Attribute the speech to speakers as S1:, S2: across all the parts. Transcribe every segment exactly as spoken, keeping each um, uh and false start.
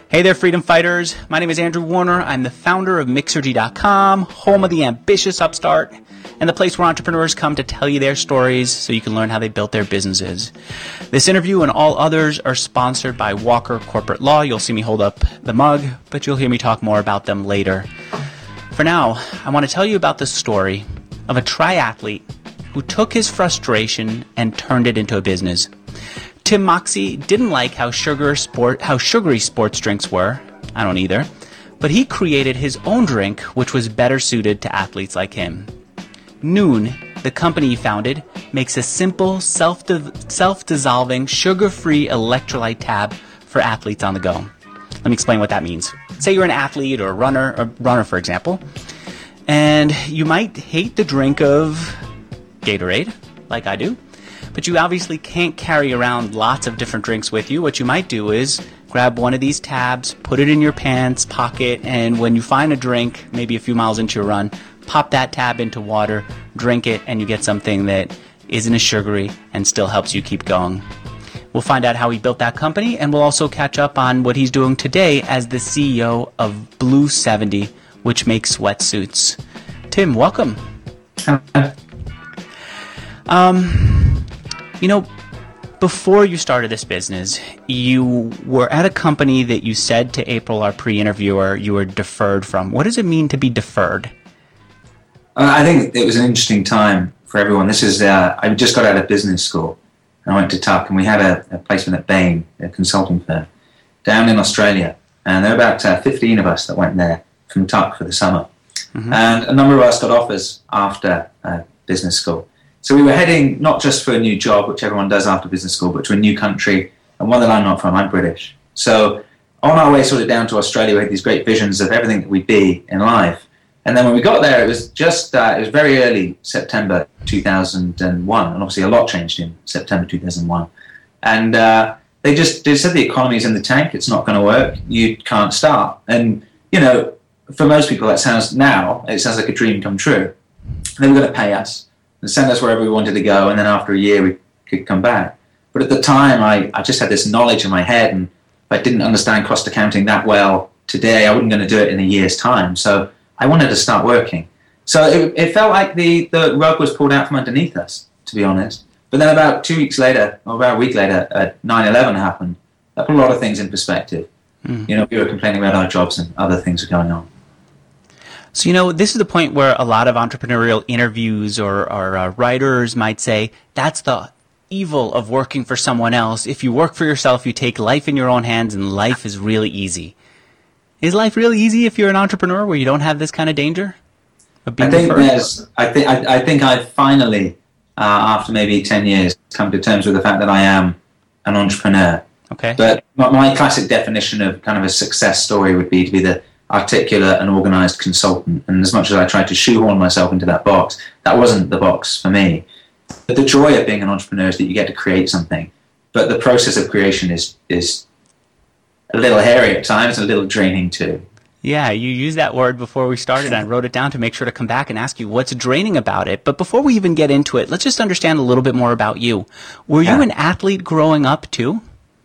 S1: Hey there, freedom fighters. My name is Andrew Warner. I'm the founder of Mixergy dot com, home of the ambitious upstart, and the place where entrepreneurs come to tell you their stories so you can learn how they built their businesses. This interview and all others are sponsored by Walker Corporate Law. You'll see me hold up the mug, but you'll hear me talk more about them later. For now, I want to tell you about the story of a triathlete who took his frustration and turned it into a business. Tim Moxey didn't like how sugar sport, how sugary sports drinks were. I don't either. But he created his own drink, which was better suited to athletes like him. Nuun, the company he founded, makes a simple, self self-dissolving, sugar-free electrolyte tab for athletes on the go. Let me explain what that means. Say you're an athlete or a runner, a runner for example, and you might hate the drink of Gatorade, like I do. But you obviously can't carry around lots of different drinks with you. What you might do is grab one of these tabs, put it in your pants pocket, and when you find a drink, maybe a few miles into your run, pop that tab into water, drink it, and you get something that isn't as sugary and still helps you keep going. We'll find out how he built that company, and we'll also catch up on what he's doing today as the C E O of Blue seventy, which makes sweatsuits. Tim, welcome. Um... You know, before you started this business, you were at a company that you said to April, our pre-interviewer, you were deferred from. What does it mean to be deferred?
S2: Uh, I think it was an interesting time for everyone. This is, uh, I just got out of business school, and I went to Tuck, and we had a, a placement at Bain, a consulting firm, down in Australia. And there were about uh, fifteen of us that went there from Tuck for the summer. Mm-hmm. And a number of us got offers after uh, business school. So we were heading not just for a new job, which everyone does after business school, but to a new country, and one that I'm not from. I'm British. So on our way sort of down to Australia, we had these great visions of everything that we'd be in life. And then when we got there, it was just, uh, it was very early September two thousand one, and obviously a lot changed in September two thousand one. And uh, they just they said the economy's in the tank, it's not going to work, you can't start. And, you know, for most people that sounds now, it sounds like a dream come true. They were going to pay us and send us wherever we wanted to go, and then after a year we could come back. But at the time, I, I just had this knowledge in my head, and if I didn't understand cost accounting that well today, I wasn't going to do it in a year's time. So I wanted to start working. So it, it felt like the, the rug was pulled out from underneath us, to be honest. But then about two weeks later, or about a week later, uh, nine eleven happened. That put a lot of things in perspective. Mm. You know, we were complaining about our jobs and other things were going on.
S1: So, you know, this is the point where a lot of entrepreneurial interviews or, or uh, writers might say, that's the evil of working for someone else. If you work for yourself, you take life in your own hands, and life is really easy. Is life really easy if you're an entrepreneur where you don't have this kind of danger of being
S2: I think
S1: deferred?
S2: there's, I think, I, I think I've finally, uh, after maybe ten years, come to terms with the fact that I am an entrepreneur.
S1: Okay.
S2: But my, my classic definition of kind of a success story would be to be the articulate and organized consultant. And as much as I tried to shoehorn myself into that box, that wasn't the box for me. But the joy of being an entrepreneur is that you get to create something. But the process of creation is is a little hairy at times, a little draining too.
S1: Yeah, you used that word before we started. I wrote it down to make sure to come back and ask you what's draining about it. But before we even get into it, let's just understand a little bit more about you. Were yeah. you an athlete growing up too?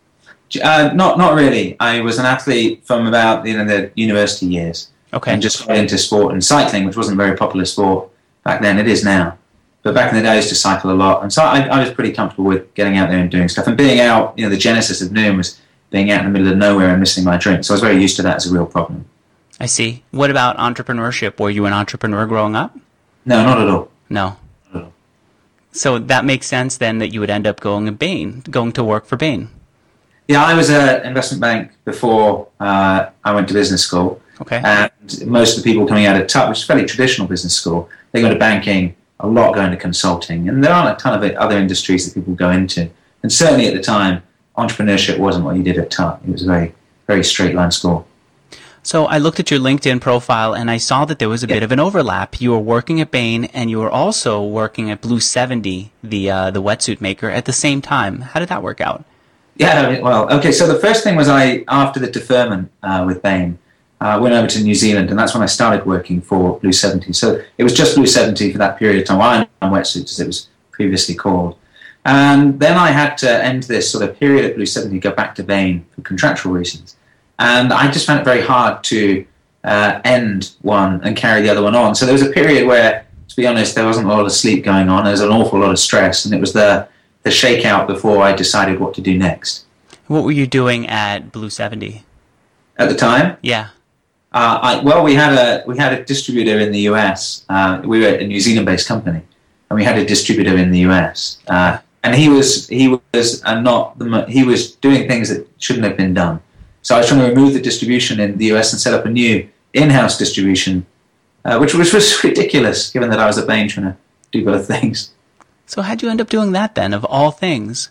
S2: Uh, not not really. I was an athlete from about you know the university years.
S1: Okay.
S2: And just got into sport and cycling, which wasn't a very popular sport back then. It is now. But back in the day, I used to cycle a lot. And so I, I was pretty comfortable with getting out there and doing stuff. And being out, you know, the genesis of Nuun was being out in the middle of nowhere and missing my drink. So I was very used to that as a real problem.
S1: I see. What about entrepreneurship? Were you an entrepreneur growing up?
S2: No, not at all.
S1: No.
S2: Not at all.
S1: So that makes sense then that you would end up going to Bain, going to work for Bain.
S2: Yeah, I was an investment bank before uh, I went to business school.
S1: Okay.
S2: And most of the people coming out of Tuck, which is a fairly traditional business school, they go to banking, a lot go into consulting. And there aren't a ton of other industries that people go into. And certainly at the time, entrepreneurship wasn't what you did at Tuck. It was a very, very straight line school.
S1: So I looked at your LinkedIn profile and I saw that there was a yeah. bit of an overlap. You were working at Bain and you were also working at Blue seventy, the uh, the wetsuit maker, at the same time. How did that work out?
S2: Yeah, well, okay, so the first thing was I, after the deferment uh, with Bain, I uh, went over to New Zealand, and that's when I started working for Blue seventy. So it was just Blue seventy for that period of time, Iron Wetsuits as it was previously called. And then I had to end this sort of period at Blue seventy, go back to Bain for contractual reasons. And I just found it very hard to uh, end one and carry the other one on. So there was a period where, to be honest, there wasn't a lot of sleep going on. There was an awful lot of stress, and it was the, the shakeout before I decided what to do next.
S1: What were you doing at Blue seventy?
S2: At the time?
S1: Yeah.
S2: Uh, I, well, we had a we had a distributor in the U S. Uh, we were a New Zealand-based company, and we had a distributor in the U S. Uh, and he was he was uh, not the he was doing things that shouldn't have been done. So I was trying to remove the distribution in the U S and set up a new in-house distribution, uh, which which was ridiculous, given that I was at Bain trying to do both things.
S1: So how'd you end up doing that then, of all things?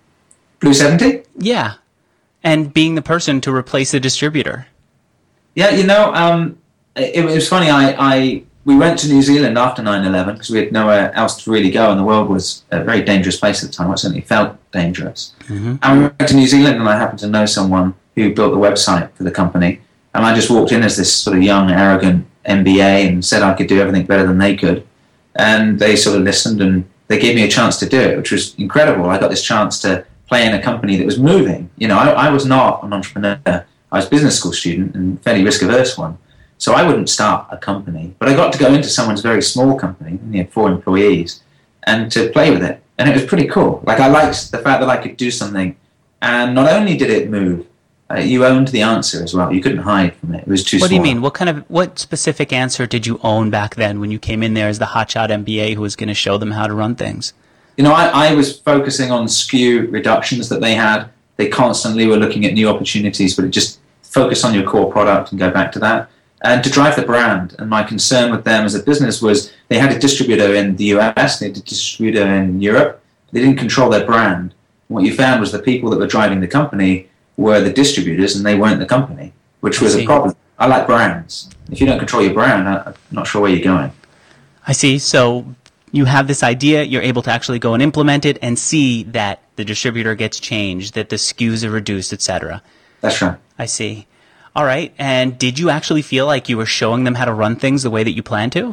S2: Blue seventy?
S1: Yeah, and being the person to replace the distributor.
S2: Yeah, you know, um, it, it was funny. I, I we went to New Zealand after nine eleven because we had nowhere else to really go, and the world was a very dangerous place at the time. It certainly felt dangerous. Mm-hmm. And we went to New Zealand, and I happened to know someone who built the website for the company, and I just walked in as this sort of young, arrogant M B A and said I could do everything better than they could, and they sort of listened, and they gave me a chance to do it, which was incredible. I got this chance to play in a company that was moving. You know, I, I was not an entrepreneur. I was a business school student and fairly risk-averse one. So I wouldn't start a company. But I got to go into someone's very small company, only had four employees, and to play with it. And it was pretty cool. Like, I liked the fact that I could do something. And not only did it move, uh, you owned the answer as well. You couldn't hide from it. It was too small.
S1: What do you mean? What kind of, what specific answer did you own back then when you came in there as the hotshot M B A who was going to show them how to run things?
S2: You know, I, I was focusing on S K U reductions that they had. They constantly were looking at new opportunities, but it just focus on your core product and go back to that. And to drive the brand. And my concern with them as a business was they had a distributor in the U S, they had a distributor in Europe. They didn't control their brand. And what you found was the people that were driving the company were the distributors and they weren't the company, which was a problem. I like brands. If you don't control your brand, I'm not sure where you're going.
S1: I see. So you have this idea, you're able to actually go and implement it and see that the distributor gets changed, that the S K Us are reduced, et cetera.
S2: That's right.
S1: I see. All right. And did you actually feel like you were showing them how to run things the way that you planned to?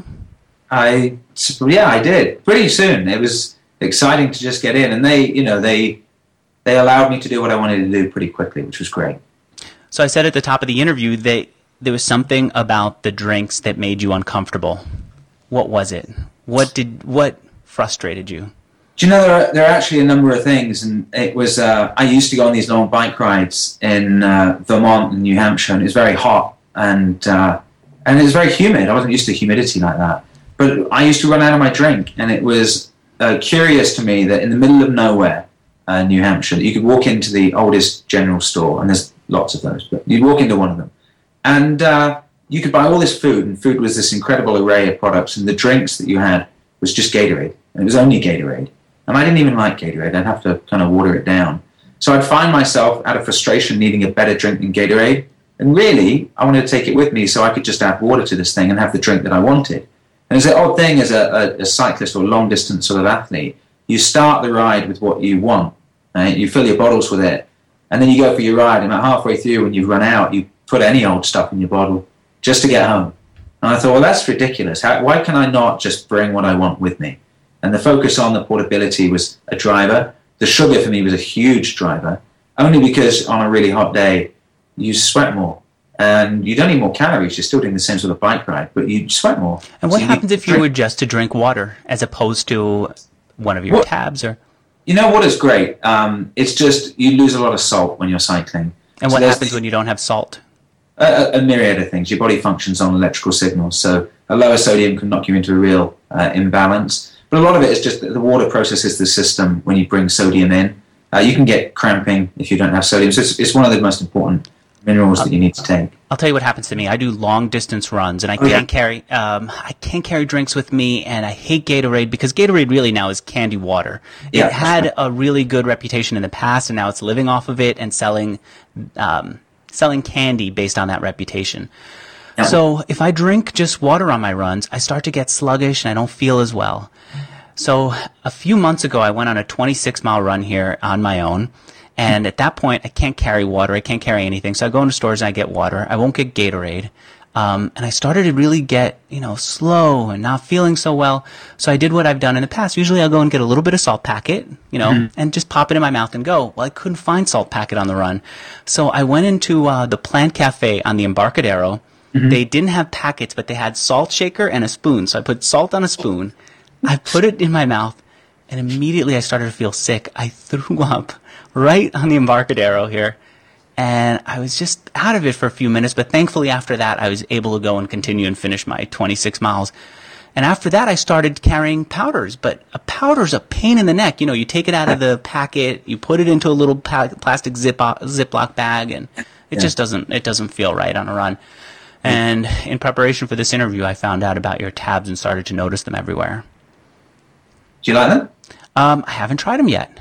S2: I, yeah, I did. Pretty soon. It was exciting to just get in. And they, you know, they, they allowed me to do what I wanted to do pretty quickly, which was great.
S1: So I said at the top of the interview that there was something about the drinks that made you uncomfortable. What was it? What did, what frustrated you?
S2: Do you know, there are, there are actually a number of things, and it was, uh, I used to go on these long bike rides in uh, Vermont and New Hampshire, and it was very hot, and uh, and it was very humid. I wasn't used to humidity like that. But I used to run out of my drink, and it was uh, curious to me that in the middle of nowhere, uh, New Hampshire, you could walk into the oldest general store, and there's lots of those, but you'd walk into one of them, and uh, you could buy all this food, and food was this incredible array of products, and the drinks that you had was just Gatorade, and it was only Gatorade. And I didn't even like Gatorade. I'd have to kind of water it down. So I'd find myself, out of frustration, needing a better drink than Gatorade. And really, I wanted to take it with me so I could just add water to this thing and have the drink that I wanted. And it's an odd thing as a, a, a cyclist or long-distance sort of athlete. You start the ride with what you want. Right? You fill your bottles with it. And then you go for your ride. And about halfway through, when you've run out, you put any old stuff in your bottle just to get home. And I thought, well, that's ridiculous. How, why can I not just bring what I want with me? And the focus on the portability was a driver. The sugar for me was a huge driver, only because on a really hot day, you sweat more. And you don't need more calories. You're still doing the same sort of bike ride, but you sweat more.
S1: And what
S2: so you
S1: happens if
S2: drink.
S1: you were just to drink water as opposed to one of your
S2: what,
S1: tabs? Or
S2: You know what is great? Um, it's just you lose a lot of salt when you're cycling.
S1: And
S2: so
S1: what happens
S2: the,
S1: when you don't have salt?
S2: A, a myriad of things. Your body functions on electrical signals. So a lower sodium can knock you into a real uh, imbalance. But a lot of it is just that the water processes the system when you bring sodium in. Uh, you can get cramping if you don't have sodium. So it's, it's one of the most important minerals that you need to take.
S1: I'll tell you what happens to me. I do long distance runs, and I
S2: oh,
S1: can't
S2: yeah.
S1: carry um, I can't carry drinks with me, and I hate Gatorade because Gatorade really now is candy water.
S2: Yeah,
S1: it had a really good reputation in the past, and now it's living off of it and selling um, selling candy based on that reputation.
S2: Yeah.
S1: So if I drink just water on my runs, I start to get sluggish and I don't feel as well. So a few months ago, I went on a twenty-six mile run here on my own. And at that point, I can't carry water. I can't carry anything. So I go into stores and I get water. I won't get Gatorade. Um, and I started to really get, you know, slow and not feeling so well. So I did what I've done in the past. Usually I'll go and get a little bit of salt packet, you know, mm-hmm. and just pop it in my mouth and go. Well, I couldn't find salt packet on the run. So I went into uh, the Plant Cafe on the Embarcadero. Mm-hmm. They didn't have packets, but they had salt shaker and a spoon. So I put salt on a spoon. I put it in my mouth, and immediately I started to feel sick. I threw up right on the Embarcadero here. And I was just out of it for a few minutes, but thankfully after that I was able to go and continue and finish my twenty-six miles. And after that I started carrying powders, but a powder's a pain in the neck. You know, you take it out of the packet, you put it into a little pa- plastic zip Ziploc bag, and it yeah. just doesn't it doesn't feel right on a run. And in preparation for this interview, I found out about your tabs and started to notice them everywhere.
S2: Do you like them?
S1: Um, I haven't tried them yet.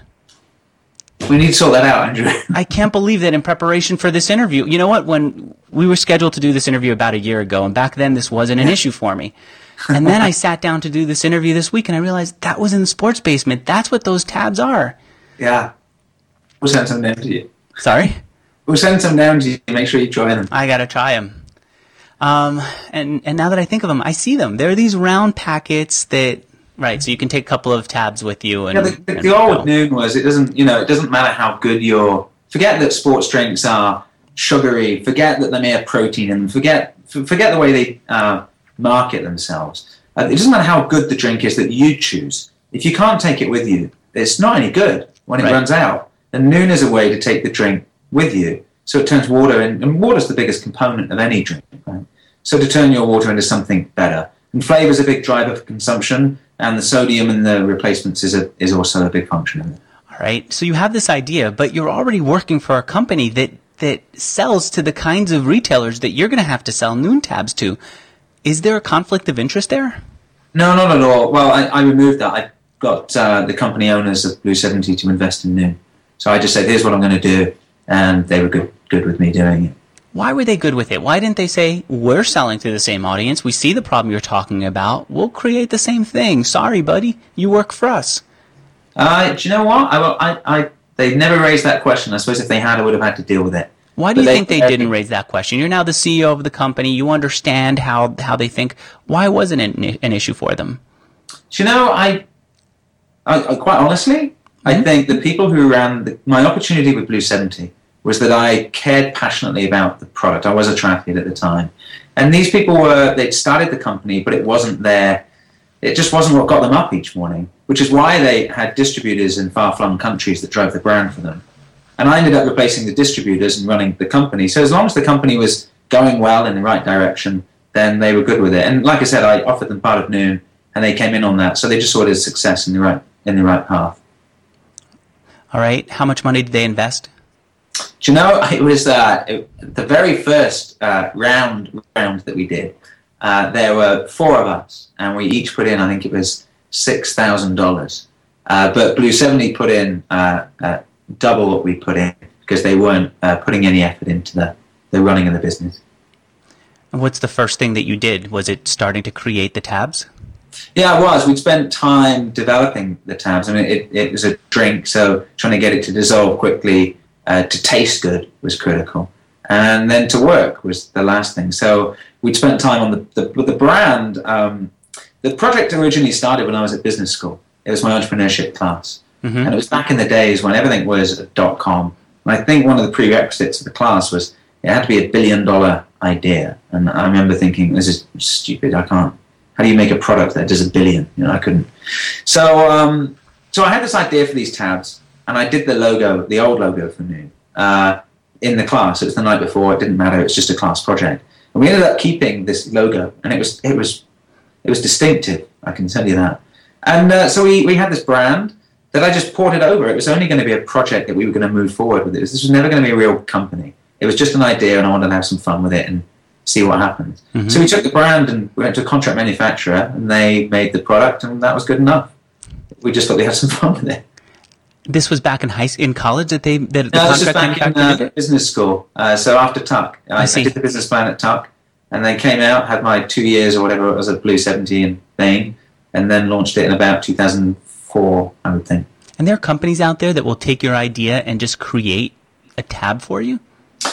S2: We need to sort that out, Andrew.
S1: I can't believe that in preparation for this interview. You know what? When we were scheduled to do this interview about a year ago, and back then this wasn't an issue for me. And then I sat down to do this interview this week, and I realized that was in the sports basement. That's what those tabs are.
S2: Yeah. We'll send some down to you.
S1: Sorry?
S2: We'll send some down to you. Make sure you try them.
S1: I got to try them. Um, and, and now that I think of them, I see them. They're these round packets that... Right, so you can take a couple of tabs with you. And,
S2: yeah, the, the,
S1: and
S2: the old noon was it doesn't you know it doesn't matter how good your forget that sports drinks are sugary. Forget that they may have protein in them. Forget forget the way they uh, market themselves. Uh, it doesn't matter how good the drink is that you choose. If you can't take it with you, it's not any good when it right. runs out. And noon is a way to take the drink with you, so it turns water in, and water's the biggest component of any drink. Right? So to turn your water into something better. And flavour is a big driver for consumption. And the sodium and the replacements is a, is also a big function of it.
S1: All right. So you have this idea, but you're already working for a company that, that sells to the kinds of retailers that you're going to have to sell Noon tabs to. Is there a conflict of interest there?
S2: No, not at all. Well, I, I removed that. I got uh, the company owners of Blue seventy to invest in Noon. So I just said, here's what I'm going to do. And they were good, good with me doing it.
S1: Why were they good with it? Why didn't they say, we're selling to the same audience, we see the problem you're talking about, we'll create the same thing. Sorry, buddy, you work for us.
S2: Uh, do you know what? I, I, I, they never raised that question. I suppose if they had, I would have had to deal with it.
S1: Why do but you they, think they uh, didn't raise that question? You're now the C E O of the company. You understand how, how they think. Why wasn't it an, an issue for them?
S2: Do you know, I, I, I quite honestly, mm-hmm. I think the people who ran the, my opportunity with Blue seventy was that I cared passionately about the product. I was a triathlete at the time. And these people were, they'd started the company, but it wasn't their, it just wasn't what got them up each morning, which is why they had distributors in far-flung countries that drove the brand for them. And I ended up replacing the distributors and running the company. So as long as the company was going well in the right direction, then they were good with it. And like I said, I offered them part of Noon, and they came in on that. So they just saw it as success in the right, in the right path.
S1: All right. How much money did they invest?
S2: Do you know, it was uh, it, the very first uh, round round that we did. Uh, there were four of us, and we each put in, I think it was six thousand dollars. Uh, but Blue seventy put in uh, uh, double what we put in because they weren't uh, putting any effort into the, the running of the business.
S1: And what's the first thing that you did? Was it starting to create the tabs?
S2: Yeah, it was. We'd spent time developing the tabs. I mean, it, it was a drink, so trying to get it to dissolve quickly. Uh, to taste good was critical, and then to work was the last thing. So we'd spent time on the the, with the brand. Um, the project originally started when I was at business school. It was my entrepreneurship class, mm-hmm. and it was back in the days when everything was dot com. And I think one of the prerequisites of the class was it had to be a billion dollar idea. And I remember thinking, this is stupid. I can't. How do you make a product that does a billion? You know, I couldn't. So um, so I had this idea for these tabs. And I did the logo, the old logo for Noon, uh, in the class. It was the night before. It didn't matter. It was just a class project. And we ended up keeping this logo, and it was it was it was distinctive. I can tell you that. And uh, so we, we had this brand that I just ported over. It was only going to be a project that we were going to move forward with. It was, this was never going to be a real company. It was just an idea, and I wanted to have some fun with it and see what happens. Mm-hmm. So we took the brand and we went to a contract manufacturer, and they made the product, and that was good enough. We just thought we had some fun with it.
S1: This was back in high in college that they that the
S2: no, this
S1: contract
S2: was back in uh, business school. Uh, so after Tuck, I, I, I did the business plan at Tuck, and then came out, had my two years or whatever it was at Blue seventy in Bain, and then launched it in about two thousand four, I would think.
S1: And there are companies out there that will take your idea and just create a tab for you?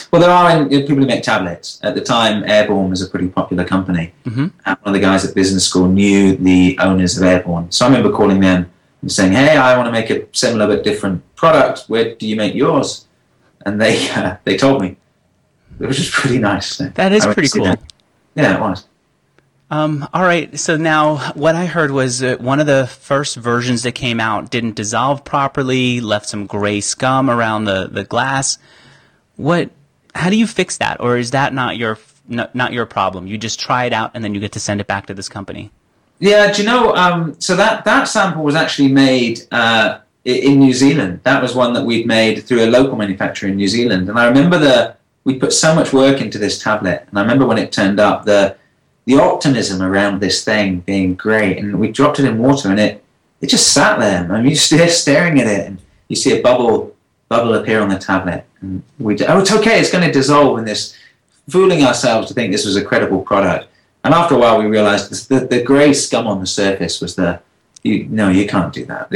S2: Well, there are people who make tablets. At the time, Airborne was a pretty popular company. Mm-hmm. And one of the guys at business school knew the owners of Airborne. So I remember calling them and saying, hey, I want to make a similar but different product. Where do you make yours? And they uh, they told me. It was just pretty nice.
S1: That is pretty cool. That.
S2: Yeah, it was.
S1: Um, all right, so now what I heard was that one of the first versions that came out didn't dissolve properly, left some gray scum around the, the glass. What? How do you fix that, or is that not your not, not your problem? You just try it out and then you get to send it back to this company.
S2: Yeah, do you know? Um, so that that sample was actually made uh, in New Zealand. That was one that we'd made through a local manufacturer in New Zealand, and I remember the we put so much work into this tablet, and I remember when it turned up the. The optimism around this thing being great, and we dropped it in water, and it it just sat there. I mean, you're still staring at it, and you see a bubble bubble appear on the tablet, and we oh, it's okay, it's going to dissolve in this, fooling ourselves to think this was a credible product. And after a while, we realized this, the the grey scum on the surface was the you, no, you can't do that.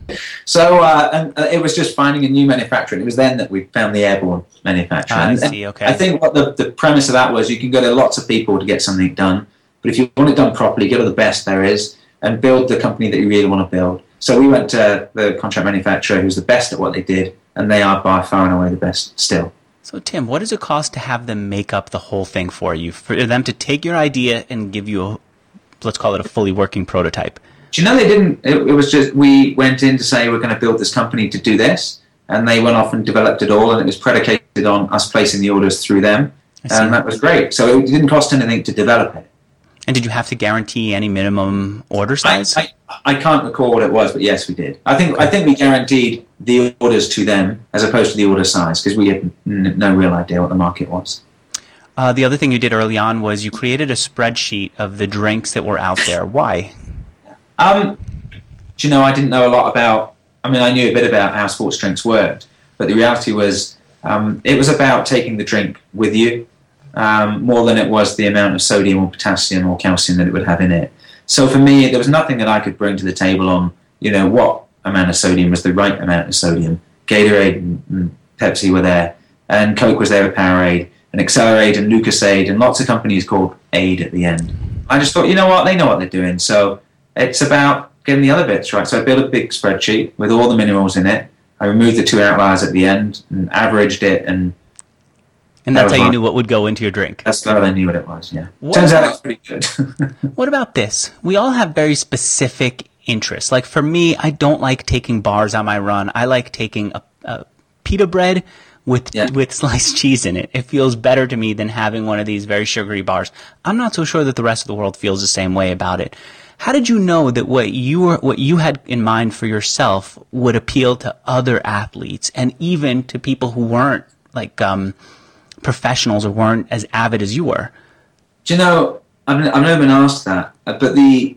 S2: so uh, and uh, it was just finding a new manufacturer. And it was then that we found the Airborne manufacturer.
S1: Ah, I
S2: and,
S1: see, okay.
S2: I think what the, the premise of that was, you can go to lots of people to get something done, but if you want it done properly, go to the best there is and build the company that you really want to build. So we went to the contract manufacturer who's the best at what they did, and they are by far and away the best still.
S1: So, Tim, what does it cost to have them make up the whole thing for you, for them to take your idea and give you, a, let's call it a fully working prototype?
S2: Do you know they didn't? It, it was just, we went in to say we're going to build this company to do this, and they went off and developed it all, and it was predicated on us placing the orders through them, and that was great. So it didn't cost anything to develop it.
S1: And did you have to guarantee any minimum order size?
S2: I, I, I can't recall what it was, but yes, we did. I think I think we guaranteed the orders to them as opposed to the order size, because we had n- no real idea what the market was.
S1: Uh, the other thing you did early on was you created a spreadsheet of the drinks that were out there. Why?
S2: Um, do you know, I didn't know a lot about, I mean, I knew a bit about how sports drinks worked, but the reality was um, it was about taking the drink with you um, more than it was the amount of sodium or potassium or calcium that it would have in it. So for me, there was nothing that I could bring to the table on, you know, what amount of sodium was the right amount of sodium. Gatorade and, and Pepsi were there, and Coke was there with Powerade, and Accelerate and Lucasade, and lots of companies called Aid at the end. I just thought, you know what, they know what they're doing, so it's about getting the other bits right. So I built a big spreadsheet with all the minerals in it. I removed the two outliers at the end and averaged it, and
S1: and that's that how you knew what would go into your drink.
S2: That's how I knew what it was. Yeah, what turns about, out it's pretty good.
S1: What about this? We all have very specific interests. Like for me, I don't like taking bars on my run. I like taking a, a pita bread with yeah. with sliced cheese in it. It feels better to me than having one of these very sugary bars. I'm not so sure that the rest of the world feels the same way about it. How did you know that what you were, what you had in mind for yourself would appeal to other athletes and even to people who weren't like um, professionals or weren't as avid as you were?
S2: Do you know, I've, I've never been asked that, but the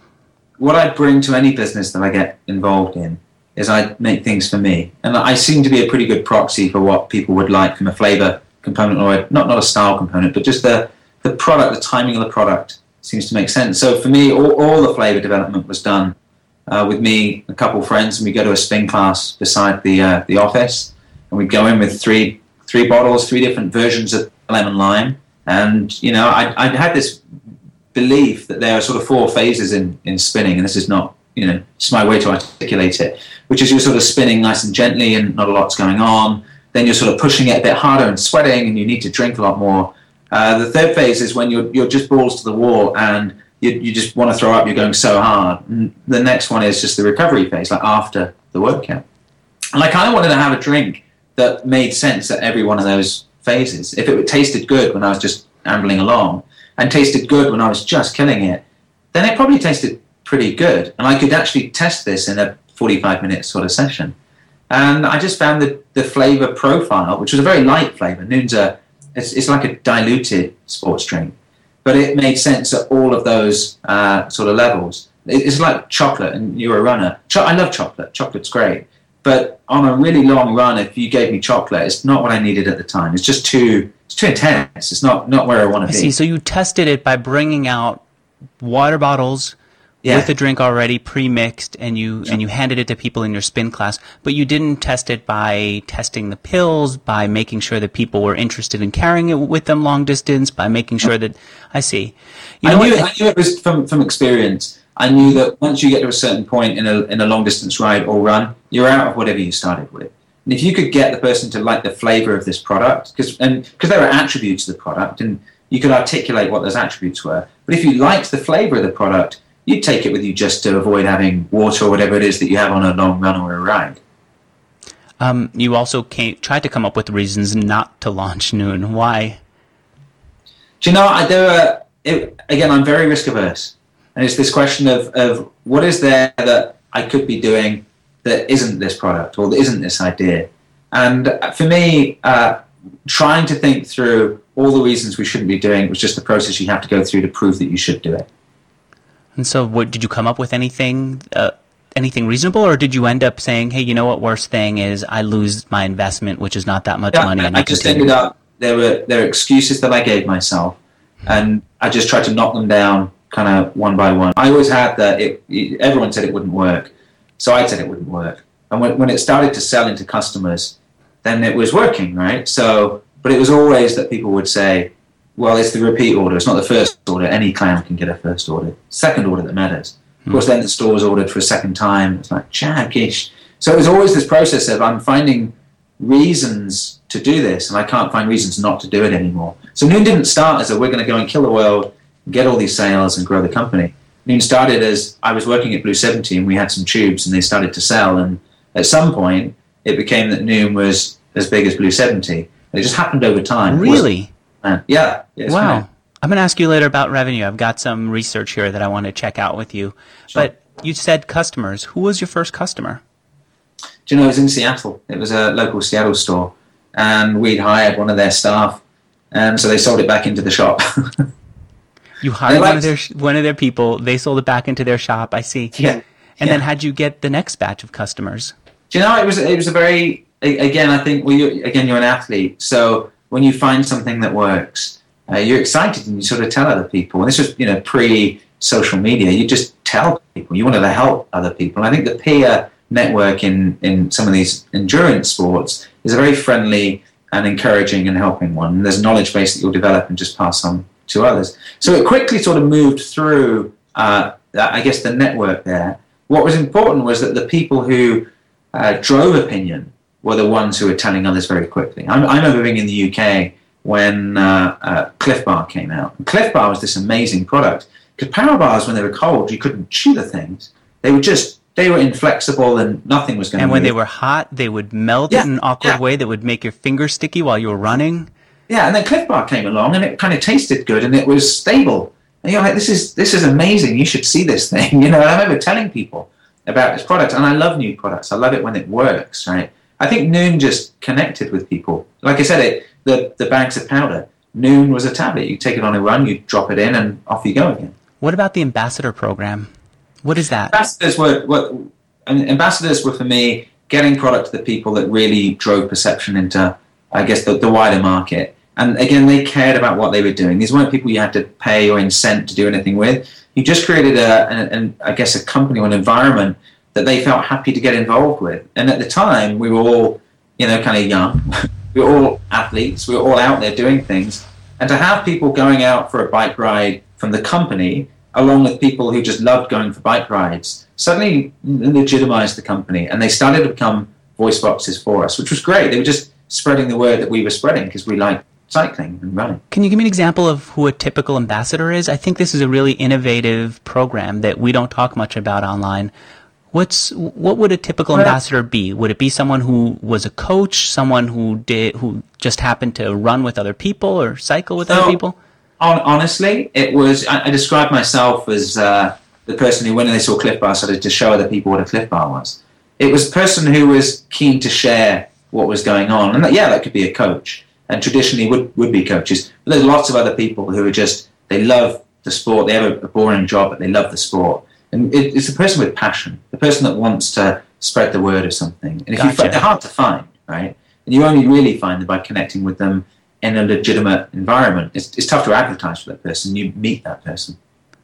S2: what I bring to any business that I get involved in is I make things for me, and I seem to be a pretty good proxy for what people would like from a flavor component, or a, not not a style component, but just the the product, the timing of the product. Seems to make sense. So for me, all, all the flavor development was done uh, with me, a couple of friends, and we go to a spin class beside the uh, the office, and we go in with three three bottles, three different versions of lemon lime, and you know, I I had this belief that there are sort of four phases in in spinning, and this is not, you know, just my way to articulate it, which is you're sort of spinning nice and gently, and not a lot's going on. Then you're sort of pushing it a bit harder and sweating, and you need to drink a lot more. Uh, the third phase is when you're you're just balls to the wall and you you just want to throw up. You're going so hard. And the next one is just the recovery phase, like after the workout. And I kind of wanted to have a drink that made sense at every one of those phases. If it tasted good when I was just ambling along, and tasted good when I was just killing it, then it probably tasted pretty good. And I could actually test this in a forty-five minute sort of session. And I just found the the flavor profile, which was a very light flavor. Noon's a It's, it's like a diluted sports drink, but it made sense at all of those uh, sort of levels. It's like chocolate, and you're a runner. Cho- I love chocolate. Chocolate's great. But on a really long run, if you gave me chocolate, it's not what I needed at the time. It's just too it's too intense. It's not, not where I want to be.
S1: I see. So you tested it by bringing out water bottles
S2: Yeah.
S1: with a drink already pre-mixed, and you and you handed it to people in your spin class, but you didn't test it by testing the pills, by making sure that people were interested in carrying it with them long distance, by making sure that I see. You know
S2: I, knew,
S1: what?
S2: I knew it was from, from experience. I knew that once you get to a certain point in a in a long distance ride or run, you're out of whatever you started with. And if you could get the person to like the flavor of this product, because and because there are attributes to the product, and you could articulate what those attributes were. But if you liked the flavor of the product, you'd take it with you just to avoid having water or whatever it is that you have on a long run or a ride.
S1: Um, you also came, tried to come up with reasons not to launch Noon. Why?
S2: Do you know, I, there are, it, again, I'm very risk averse. And it's this question of, of what is there that I could be doing that isn't this product or that isn't this idea. And for me, uh, trying to think through all the reasons we shouldn't be doing it was just the process you have to go through to prove that you should do it.
S1: And so what, did you come up with anything uh, anything reasonable, or did you end up saying, hey, you know what, worst thing is I lose my investment, which is not that much
S2: yeah,
S1: money. And
S2: I,
S1: I
S2: just
S1: continue.
S2: ended up, there were, there were excuses that I gave myself, and I just tried to knock them down kind of one by one. I always had that, it, it, everyone said it wouldn't work, so I said it wouldn't work. And when, when it started to sell into customers, then it was working, right? So, but it was always that people would say, well, it's the repeat order. It's not the first order. Any clown can get a first order. Second order that matters. Of course, then the store was ordered for a second time. It's like, jaggish. So it was always this process of I'm finding reasons to do this, and I can't find reasons not to do it anymore. So Noon didn't start as a we're going to go and kill the world, get all these sales, and grow the company. Noon started as I was working at Blue seventy, and we had some tubes, and they started to sell. And at some point, it became that Noon was as big as Blue seventy. And it just happened over time.
S1: Really?
S2: Uh, yeah. yeah
S1: wow.
S2: Fine.
S1: I'm going to ask you later about revenue. I've got some research here that I want to check out with you.
S2: Sure.
S1: But you said customers. Who was your first customer?
S2: Do you know, it was in Seattle. It was a local Seattle store. And we'd hired one of their staff. And so they sold it back into the shop.
S1: You hired
S2: liked,
S1: one of their one of their people. They sold it back into their shop. I see.
S2: Yeah.
S1: And
S2: yeah.
S1: then how'd you get the next batch of customers?
S2: Do you know, it was it was a very, again, I think, well, you, again, you're an athlete. So when you find something that works, uh, you're excited and you sort of tell other people. And this was, you know, pre-social media. You just tell people. You wanted to help other people. And I think the peer network in, in some of these endurance sports is a very friendly and encouraging and helping one. And there's a knowledge base that you'll develop and just pass on to others. So it quickly sort of moved through, uh, I guess, the network there. What was important was that the people who uh, drove opinion were the ones who were telling others very quickly. I, I remember being in the U K when uh, uh, Cliff Bar came out. And Cliff Bar was this amazing product. Because power bars, when they were cold, you couldn't chew the things. They were just, they were inflexible and nothing was going to
S1: And
S2: move.
S1: when they were hot, they would melt
S2: Yeah,
S1: in an awkward
S2: yeah.
S1: way that would make your fingers sticky while you were running.
S2: Yeah, and then Cliff Bar came along and it kind of tasted good and it was stable. And you're like, this is this is amazing. You should see this thing. You know, I remember telling people about this product, and I love new products. I love it when it works, right? I think Noon just connected with people. Like I said, it the, the bags of powder. Noon was a tablet. You take it on a run, you drop it in, and off you go again.
S1: What about the ambassador program? What is that?
S2: Ambassadors were, were ambassadors were for me getting product to the people that really drove perception into, I guess, the, the wider market. And again, they cared about what they were doing. These weren't people you had to pay or incent to do anything with. You just created a, an, an, I guess, a company or an environment that they felt happy to get involved with. And at the time, we were all, you know, kind of young. We were all athletes. We were all out there doing things. And to have people going out for a bike ride from the company, along with people who just loved going for bike rides, suddenly legitimized the company. And they started to become voice boxes for us, which was great. They were just spreading the word that we were spreading because we liked cycling and running.
S1: Can you give me an example of who a typical ambassador is? I think this is a really innovative program that we don't talk much about online. What's what would a typical
S2: well,
S1: ambassador be? Would it be someone who was a coach, someone who did who just happened to run with other people or cycle with
S2: so,
S1: other people?
S2: On, honestly, it was. I, I described myself as uh, the person who, when they saw Cliff Bar, started to show other people what a Cliff Bar was. It was a person who was keen to share what was going on, and that, yeah, that could be a coach. And traditionally would, would be coaches. But there's lots of other people who are just, they love the sport, they have a, a boring job, but they love the sport. And it, it's the person with passion, the person that wants to spread the word of something. And if
S1: Gotcha.
S2: you, they're hard to find, right? And you only really find them by connecting with them in a legitimate environment. It's, it's tough to advertise for that person. You meet that person.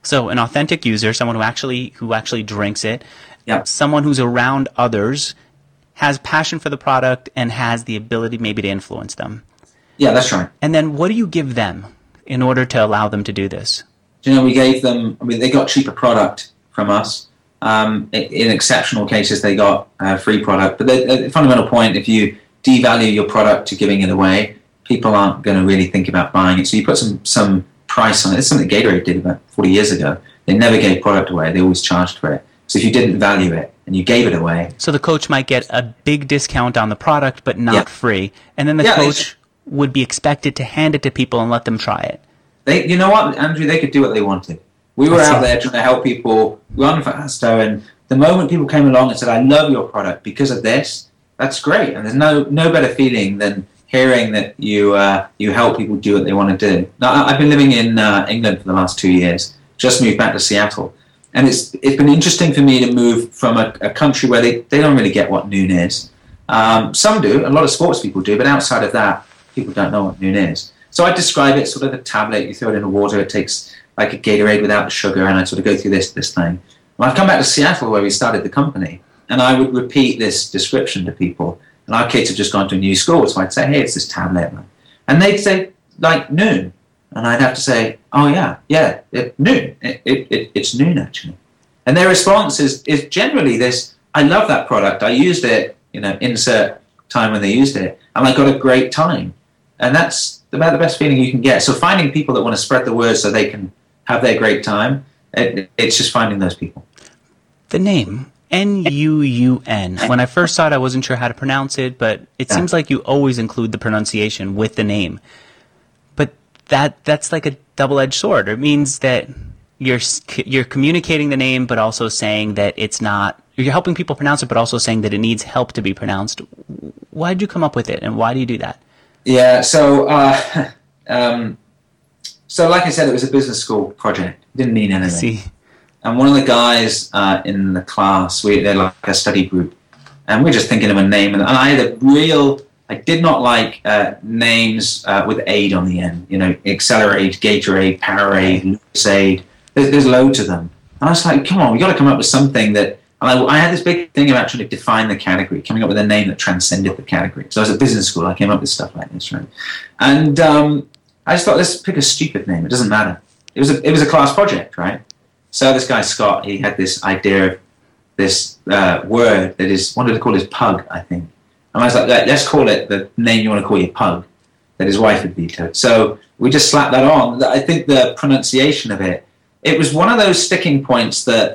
S1: So an authentic user, someone who actually who actually drinks it,
S2: Yep.
S1: someone who's around others, has passion for the product, and has the ability maybe to influence them.
S2: Yeah, that's right.
S1: And then what do you give them in order to allow them to do this?
S2: You know, we gave them, I mean, they got cheaper product from us. Um, in exceptional cases, they got uh, free product. But the, the fundamental point, if you devalue your product to giving it away, people aren't going to really think about buying it. So you put some, some price on it. It's something Gatorade did about forty years ago. They never gave product away. They always charged for it. So if you didn't value it and you gave it away...
S1: So the coach might get a big discount on the product, but not
S2: yeah.
S1: free. And then the
S2: yeah,
S1: coach would be expected to hand it to people and let them try it.
S2: They, you know what, Andrew? They could do what they wanted. We were out there trying to help people run faster, and the moment people came along and said, I love your product because of this, that's great. And there's no no better feeling than hearing that you uh, you help people do what they want to do. Now, I've been living in uh, England for the last two years, just moved back to Seattle. And it's it's been interesting for me to move from a, a country where they, they don't really get what Noon is. Um, some do, a lot of sports people do, but outside of that, people don't know what Noon is. So I describe it sort of a tablet, you throw it in the water, it takes like a Gatorade without the sugar, and I sort of go through this this thing. Well, I've come back to Seattle where we started the company, and I would repeat this description to people. And our kids have just gone to a new school, so I'd say, hey, it's this tablet. And they'd say, like, Noon. And I'd have to say, oh, yeah, yeah, it, Noon. It, it, it, it's Noon, actually. And their response is, is generally this, I love that product. I used it, you know, insert time when they used it, and I got a great time. And that's about the best feeling you can get. So finding people that want to spread the word so they can have their great time, it, it's just finding those people.
S1: The name, N U U N. When I first saw it, I wasn't sure how to pronounce it, but it yeah. seems like you always include the pronunciation with the name. But that that's like a double-edged sword. It means that you're you're communicating the name, but also saying that it's not, you're helping people pronounce it, but also saying that it needs help to be pronounced. Why did you come up with it, and why do you do that?
S2: Yeah, so uh, um, so like I said, it was a business school project. It didn't mean anything.
S1: See.
S2: And one of the guys uh, in the class, we they're like a study group, and we're just thinking of a name. And, and I had a real, I did not like uh, names uh, with aid on the end. You know, Accelerate, Gatorade, Powerade, Lucasade. There's, there's loads of them. And I was like, come on, we got to come up with something that. And I, I had this big thing about trying to define the category, coming up with a name that transcended the category. So I was at business school, I came up with stuff like this, right? And um, I just thought, let's pick a stupid name. It doesn't matter. It was a, it was a class project, right? So this guy, Scott, he had this idea of this uh, word that is, wanted to call his pug, I think. And I was like, let's call it the name you want to call your pug, that his wife had vetoed. So we just slapped that on. I think the pronunciation of it, it was one of those sticking points that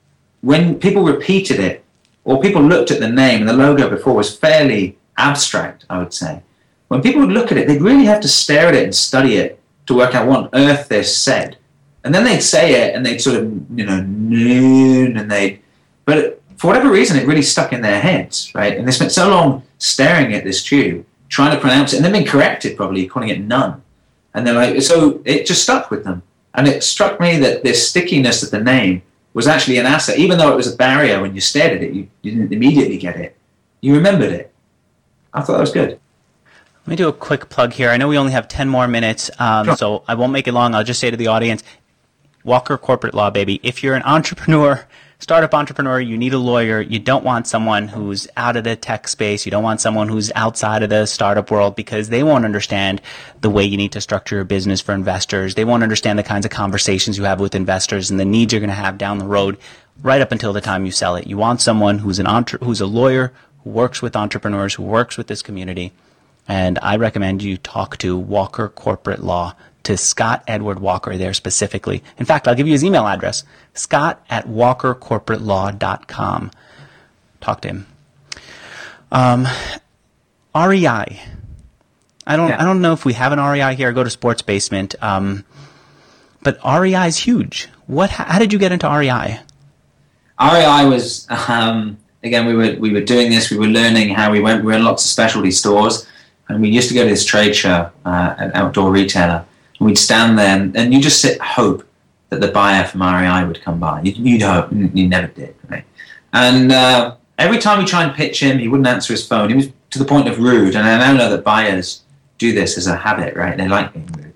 S2: when people repeated it, or people looked at the name, and the logo before was fairly abstract, I would say. When people would look at it, they'd really have to stare at it and study it to work out what on earth this said. And then they'd say it, and they'd sort of, you know, noon, and they'd... But for whatever reason, it really stuck in their heads, right? And they spent so long staring at this tube, trying to pronounce it, and then being corrected, probably, calling it none. And they're like, so it just stuck with them. And it struck me that this stickiness of the name was actually an asset. Even though it was a barrier when you stared at it, you, you didn't immediately get it. You remembered it. I thought that was good.
S1: Let me do a quick plug here. I know we only have ten more minutes, um, sure. so I won't make it long. I'll just say to the audience, Walker Corporate Law, baby. If you're an entrepreneur, startup entrepreneur, you need a lawyer. You don't want someone who's out of the tech space. You don't want someone who's outside of the startup world, because they won't understand the way you need to structure your business for investors. They won't understand the kinds of conversations you have with investors and the needs you're going to have down the road right up until the time you sell it. You want someone who's an entre- who's a lawyer, who works with entrepreneurs, who works with this community. And I recommend you talk to Walker Corporate Law, to Scott Edward Walker there specifically. In fact, I'll give you his email address, scott at walker corporate law dot com. Talk to him. Um, R E I. I don't, yeah. I don't know if we have an R E I here. I go to Sports Basement. Um, but R E I is huge. What? How did you get into R E I?
S2: R E I was, um, again, we were we were doing this. We were learning how we went. We were in lots of specialty stores. And we used to go to this trade show, uh, an outdoor retailer. And we'd stand there, and, and you just sit hope that the buyer from R E I would come by. You'd, you'd hope, and you never did, right? And uh, every time we try and pitch him, he wouldn't answer his phone. He was to the point of rude. And I now know that buyers do this as a habit, right? They like being rude.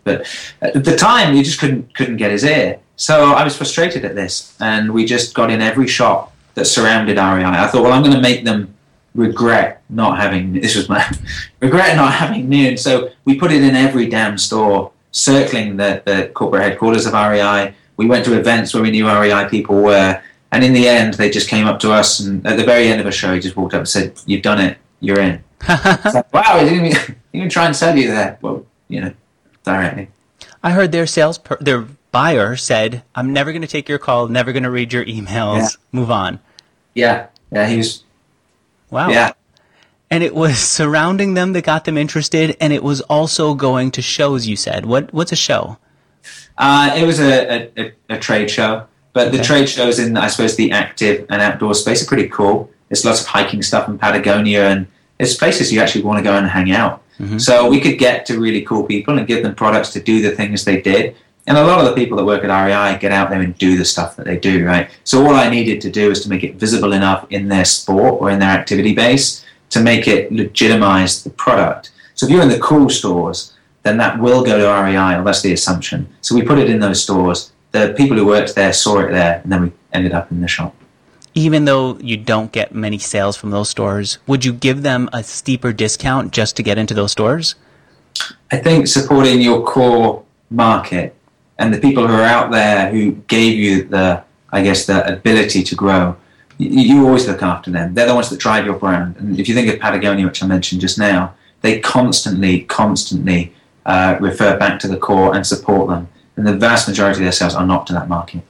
S2: But at the time, you just couldn't couldn't get his ear. So I was frustrated at this, and we just got in every shop that surrounded R E I. I thought, well, I'm going to make them regret not having, this was my, regret not having Noon. So we put it in every damn store, circling the, the corporate headquarters of R E I. We went to events where we knew R E I people were, and in the end, they just came up to us, and at the very end of a show, he just walked up and said, "You've done it, you're in." Like, wow, I didn't even, even try and sell you there. Well, you know, directly.
S1: I heard their sales, per- their buyer said, "I'm never going to take your call, never going to read your emails, yeah. Move on."
S2: Yeah, yeah, he was.
S1: Wow.
S2: Yeah.
S1: And it was surrounding them that got them interested, and it was also going to shows, you said. What What's a show?
S2: Uh, it was a, a, a trade show, but the okay. trade shows in, I suppose, the active and outdoor space are pretty cool. There's lots of hiking stuff in Patagonia, and it's places you actually want to go and hang out. Mm-hmm. So we could get to really cool people and give them products to do the things they did. And a lot of the people that work at R E I get out there and do the stuff that they do, right? So all I needed to do was to make it visible enough in their sport or in their activity base to make it legitimize the product. So if you're in the cool stores, then that will go to R E I, or that's the assumption. So we put it in those stores. The people who worked there saw it there, and then we ended up in the shop.
S1: Even though you don't get many sales from those stores, would you give them a steeper discount just to get into those stores?
S2: I think supporting your core market and the people who are out there who gave you the, I guess, the ability to grow, you, you always look after them. They're the ones that drive your brand. And if you think of Patagonia, which I mentioned just now, they constantly, constantly uh, refer back to the core and support them. And the vast majority of their sales are not to that market.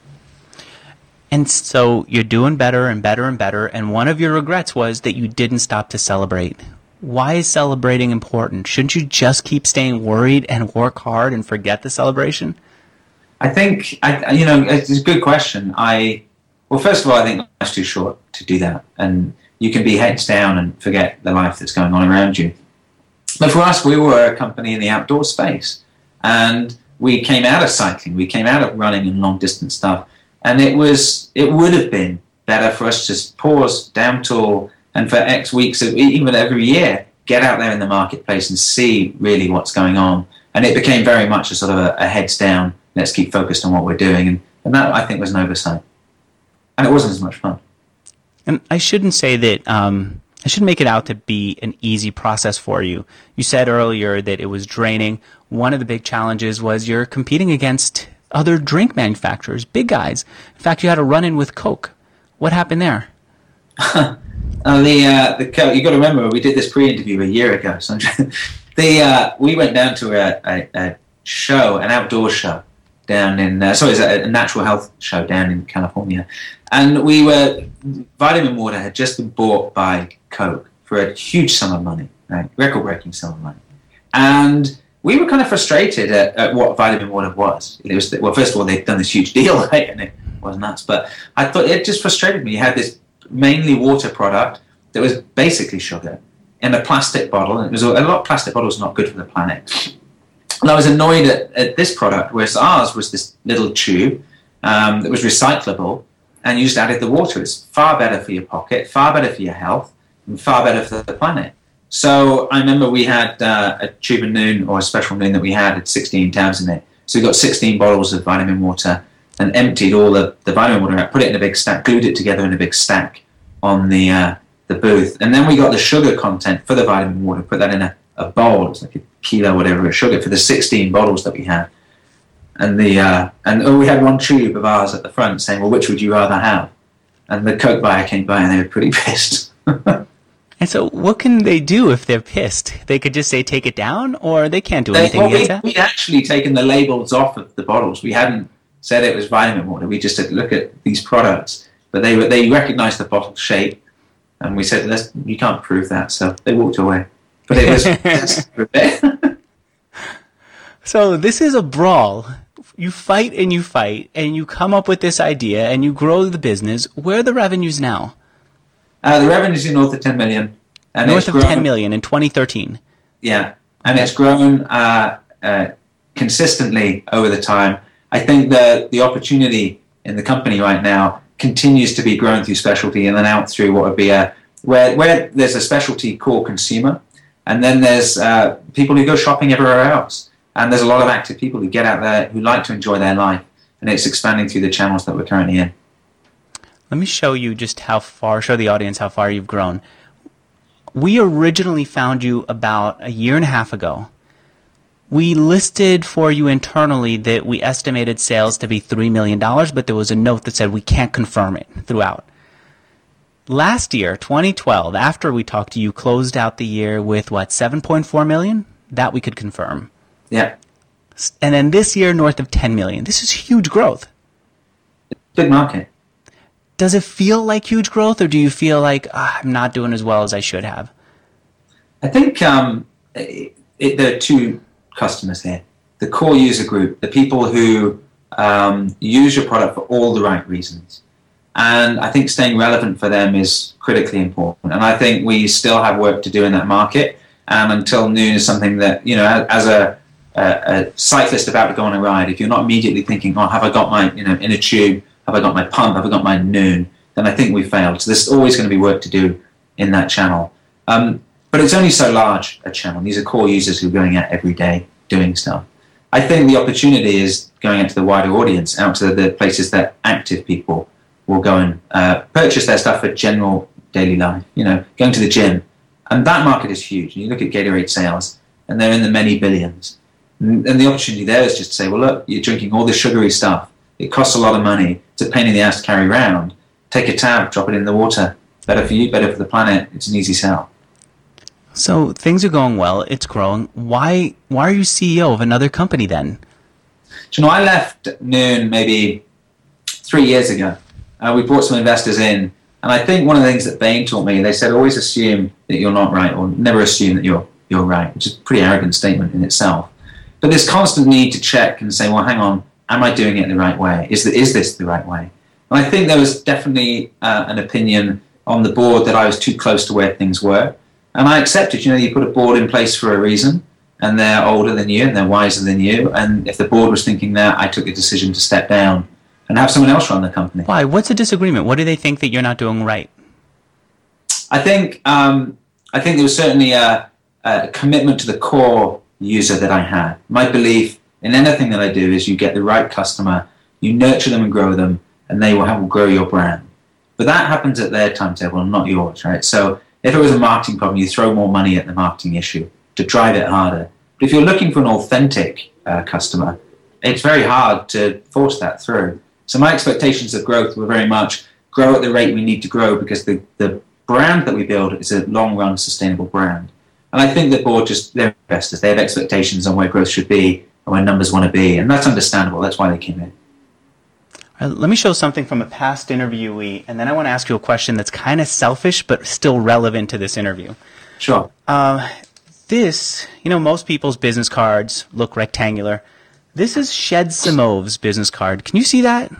S1: And so you're doing better and better and better, and one of your regrets was that you didn't stop to celebrate. Why is celebrating important? Shouldn't you just keep staying worried and work hard and forget the celebration?
S2: I think, I, you know, it's a good question. I, well, first of all, I think life's too short to do that. And you can be heads down and forget the life that's going on around you. But for us, we were a company in the outdoor space. And we came out of cycling. We came out of running and long-distance stuff. And it was, it would have been better for us to just pause, down tool, and for X weeks, of, even every year, get out there in the marketplace and see really what's going on. And it became very much a sort of a, a heads down, let's keep focused on what we're doing. And, and that, I think, was an oversight. And it wasn't as much fun.
S1: And I shouldn't say that, um, I shouldn't make it out to be an easy process for you. You said earlier that it was draining. One of the big challenges was you're competing against other drink manufacturers, big guys. In fact, you had a run-in with Coke. What happened there?
S2: uh, the uh, the Coke, you got to remember, we did this pre-interview a year ago. So the uh, we went down to a, a, a show, an outdoor show, down in, uh, sorry, it's a, a natural health show down in California. And we were, Vitamin Water had just been bought by Coke for a huge sum of money, right? Record-breaking sum of money. And we were kind of frustrated at, at what Vitamin Water was. It was, well, first of all, they'd done this huge deal, right? And it was nuts. But I thought it just frustrated me. You had this mainly water product that was basically sugar in a plastic bottle. And it was a lot of plastic bottles not good for the planet. And I was annoyed at, at this product, whereas ours was this little tube um, that was recyclable, and you just added the water. It's far better for your pocket, far better for your health, and far better for the planet. So I remember we had uh, a tube of Noon, or a special Noon that we had, had sixteen tabs in it. So we got sixteen bottles of Vitamin Water and emptied all the, the Vitamin Water out, put it in a big stack, glued it together in a big stack on the uh, the booth. And then we got the sugar content for the Vitamin Water, put that in a, a bowl. It was like a kilo, whatever, of sugar for the sixteen bottles that we had. And the uh, and oh, we had one tube of ours at the front saying, well, which would you rather have? And the Coke buyer came by and they were pretty pissed.
S1: And so what can they do if they're pissed? They could just say take it down, or they can't do
S2: they,
S1: anything
S2: well,
S1: against
S2: we,
S1: that?
S2: We'd actually taken the labels off of the bottles. We hadn't said it was Vitamin Water. We just said, look at these products. But they were, they recognized the bottle shape, and we said, Let's, you can't prove that. So they walked away. But it was...
S1: So this is a brawl. You fight and you fight, and you come up with this idea, and you grow the business. Where are the revenues now?
S2: Uh, the revenues are north of ten million. And
S1: north of
S2: grown,
S1: ten million in twenty thirteen.
S2: Yeah, and it's grown uh, uh, consistently over the time. I think the the opportunity in the company right now continues to be grown through specialty, and then out through what would be a where where there's a specialty core consumer, and then there's uh, people who go shopping everywhere else. And there's a lot of active people who get out there who like to enjoy their life, and it's expanding through the channels that we're currently in.
S1: Let me show you just how far, show the audience how far you've grown. We originally found you about a year and a half ago. We listed for you internally that we estimated sales to be three million dollars, but there was a note that said we can't confirm it throughout. Last year, twenty twelve, after we talked to you, closed out the year with, what, seven point four million dollars? That we could confirm.
S2: Yeah.
S1: And then this year, north of ten million dollars. This is huge growth.
S2: Big market.
S1: Does it feel like huge growth, or do you feel like, oh, I'm not doing as well as I should have?
S2: I think um, it, it, there are two customers here. The core user group, the people who um, use your product for all the right reasons. And I think staying relevant for them is critically important. And I think we still have work to do in that market. And until noon is something that, you know, as a, a, a cyclist about to go on a ride, if you're not immediately thinking, oh, have I got my, you know, inner tube, have I got my pump, have I got my noon, then I think we failed. So there's always going to be work to do in that channel. Um, but it's only so large a channel. These are core users who are going out every day doing stuff. I think the opportunity is going out to the wider audience, out to the places that active people will go and uh, purchase their stuff for general daily life, you know, going to the gym. And that market is huge. And you look at Gatorade sales, and they're in the many billions. And, and the opportunity there is just to say, well, look, you're drinking all this sugary stuff. It costs a lot of money. It's a pain in the ass to carry around. Take a tab, drop it in the water. Better for you, better for the planet. It's an easy sell.
S1: So things are going well. It's growing. Why Why are you C E O of another company then?
S2: Do you know, I left Noon maybe three years ago. Uh, we brought some investors in. And I think one of the things that Bain taught me, they said always assume that you're not right, or never assume that you're you're right, which is a pretty arrogant statement in itself. But this constant need to check and say, well, hang on, am I doing it the right way? Is, the, is this the right way? And I think there was definitely uh, an opinion on the board that I was too close to where things were. And I accepted, you know, you put a board in place for a reason, and they're older than you, and they're wiser than you. And if the board was thinking that, I took the decision to step down and have someone else run the company.
S1: Why? What's the disagreement? What do they think that you're not doing right?
S2: I think um, I think there was certainly a, a commitment to the core user that I had. My belief in anything that I do is you get the right customer, you nurture them and grow them, and they will help grow your brand. But that happens at their timetable, not yours, right? So if it was a marketing problem, you throw more money at the marketing issue to drive it harder. But if you're looking for an authentic uh, customer, it's very hard to force that through. So my expectations of growth were very much grow at the rate we need to grow, because the, the brand that we build is a long-run sustainable brand. And I think the board just, they're investors. They have expectations on where growth should be and where numbers want to be. And that's understandable. That's why they came in.
S1: All right, let me show something from a past interviewee, and then I want to ask you a question that's kind of selfish but still relevant to this interview.
S2: Sure.
S1: Uh, this, you know, most people's business cards look rectangular. This is Shed Simov's business card. Can you see that?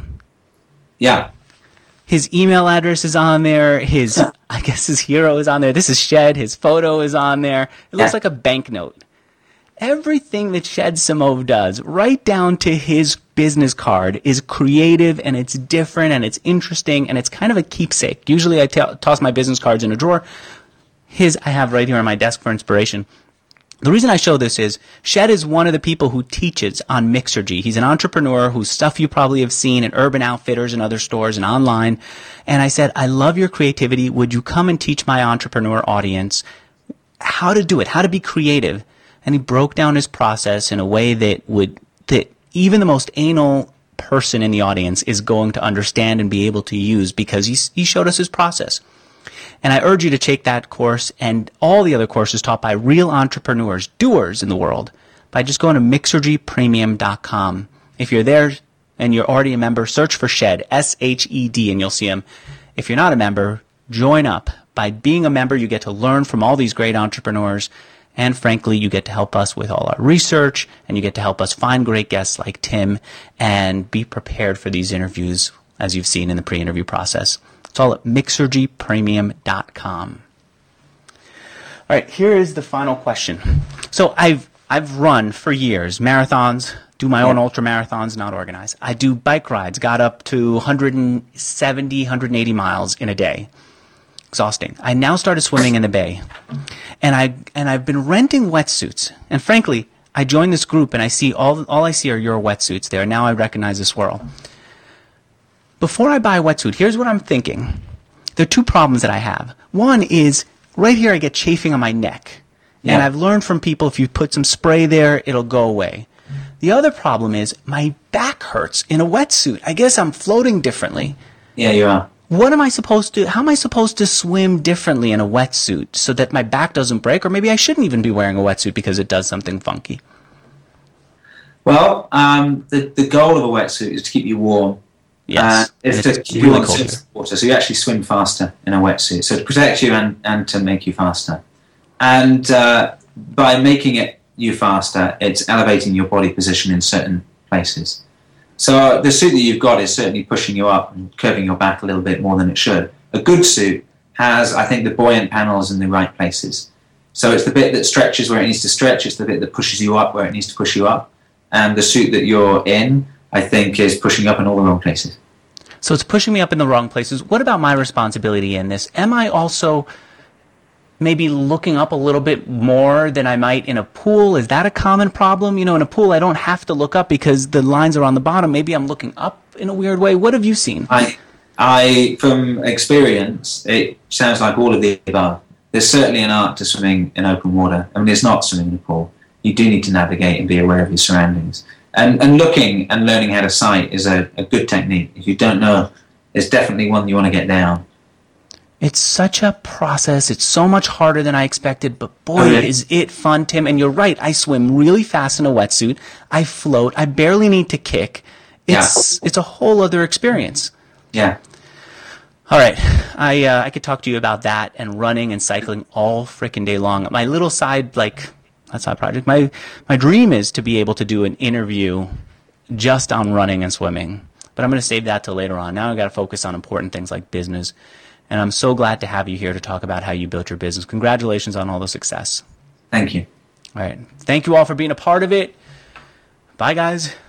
S2: Yeah.
S1: His email address is on there. His, I guess his hero is on there. This is Shed. His photo is on there. It looks
S2: yeah.
S1: like a banknote. Everything that Shed Simov does, right down to his business card, is creative, and it's different, and it's interesting, and it's kind of a keepsake. Usually I t- toss my business cards in a drawer. His I have right here on my desk for inspiration. The reason I show this is Shed is one of the people who teaches on Mixergy. He's an entrepreneur whose stuff you probably have seen at Urban Outfitters and other stores and online. And I said, I love your creativity. Would you come and teach my entrepreneur audience how to do it, how to be creative? And he broke down his process in a way that would that even the most anal person in the audience is going to understand and be able to use, because he, he showed us his process. And I urge you to take that course and all the other courses taught by real entrepreneurs, doers in the world, by just going to mixergy premium dot com. If you're there and you're already a member, search for Shed, S H E D, and you'll see him. If you're not a member, join up. By being a member, you get to learn from all these great entrepreneurs. And frankly, you get to help us with all our research, and you get to help us find great guests like Tim and be prepared for these interviews, as you've seen in the pre-interview process. It's all at mixergy premium dot com. All right, here is the final question. So I've I've run for years marathons, do my own ultra marathons, not organized. I do bike rides, got up to one seventy, one eighty miles in a day. Exhausting. I now started swimming in the bay, and I and I've been renting wetsuits. And frankly, I join this group and I see all all I see are your wetsuits there. Now I recognize the swirl. Before I buy a wetsuit, here's what I'm thinking. There are two problems that I have. One is right here I get chafing on my neck. Yeah. And I've learned from people if you put some spray there, it'll go away. The other problem is my back hurts in a wetsuit. I guess I'm floating differently.
S2: Yeah, you are.
S1: What am I supposed to, how am I supposed to swim differently in a wetsuit so that my back doesn't break? Or maybe I shouldn't even be wearing a wetsuit because it does something funky.
S2: Well, um, the, the goal of a wetsuit is to keep you warm.
S1: Yes.
S2: Uh, it's to keep you on the surface of water, so you actually swim faster in a wetsuit. So to protect you and, and to make you faster. And uh, by making it you faster, it's elevating your body position in certain places. So the suit that you've got is certainly pushing you up and curving your back a little bit more than it should. A good suit has, I think, the buoyant panels in the right places. So it's the bit that stretches where it needs to stretch. It's the bit that pushes you up where it needs to push you up. And the suit that you're in, I think, is pushing you up in all the wrong places.
S1: So it's pushing me up in the wrong places. What about my responsibility in this? Am I also maybe looking up a little bit more than I might in a pool? Is that a common problem? You know, in a pool, I don't have to look up because the lines are on the bottom. Maybe I'm looking up in a weird way. What have you seen?
S2: I, I, from experience, it sounds like all of the above. There's certainly an art to swimming in open water. I mean, it's not swimming in a pool. You do need to navigate and be aware of your surroundings. And, and looking and learning how to sight is a, a good technique. If you don't know, it's definitely one you want to get down.
S1: It's such a process. It's so much harder than I expected, but boy,
S2: Oh, yeah.
S1: is it fun, Tim. And you're right. I swim really fast in a wetsuit. I float. I barely need to kick. It's, yeah. it's a whole other experience.
S2: Yeah.
S1: All right. I, uh, I could talk to you about that and running and cycling all frickin' day long. My little side, like, that's my project. My, my dream is to be able to do an interview just on running and swimming, but I'm going to save that till later on. Now I've got to focus on important things like business. And I'm so glad to have you here to talk about how you built your business. Congratulations on all the success.
S2: Thank you.
S1: All right. Thank you all for being a part of it. Bye, guys.